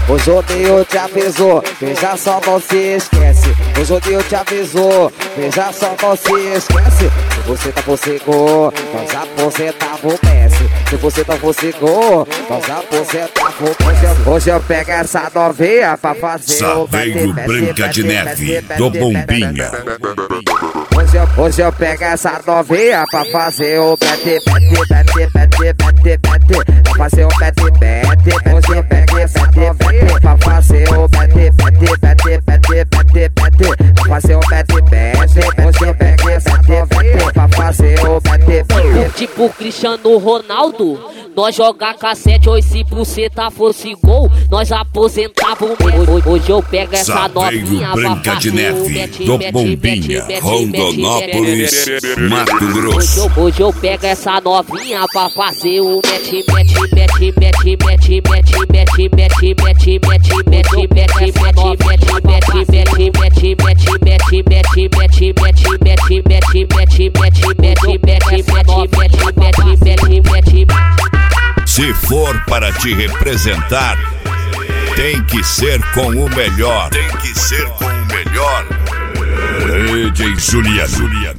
O Judeu te avisou, veja só, não se esquece. O Judeu te avisou, veja só, não se esquece. Se você tá consigo, nós aposentava o Messi. Se você não consigo, nós aposentava o Messi. Hoje eu pego essa novinha pra fazer o Saveiro Branca de Neve, do Bombinha. Hoje eu pego essa novinha pra fazer o bete. Pra fazer o bete. Hoje eu pego essa novinha pra fazer o bete. Pra fazer o bete. Hoje eu pego essa novinha pra fazer o bete. Tipo Cristiano Ronaldo, nós jogar cassete, hoje se buceta fosse gol, nós aposentava o mesmo. Hoje eu pego essa novinha pra Branca de fazer o Neve, do Bombinha, Rondonópolis, Mato Grosso. Hoje eu pego essa novinha pra fazer o mete. Se for para te representar, tem que ser com o melhor. Tem que ser com o melhor. DJ Juliano.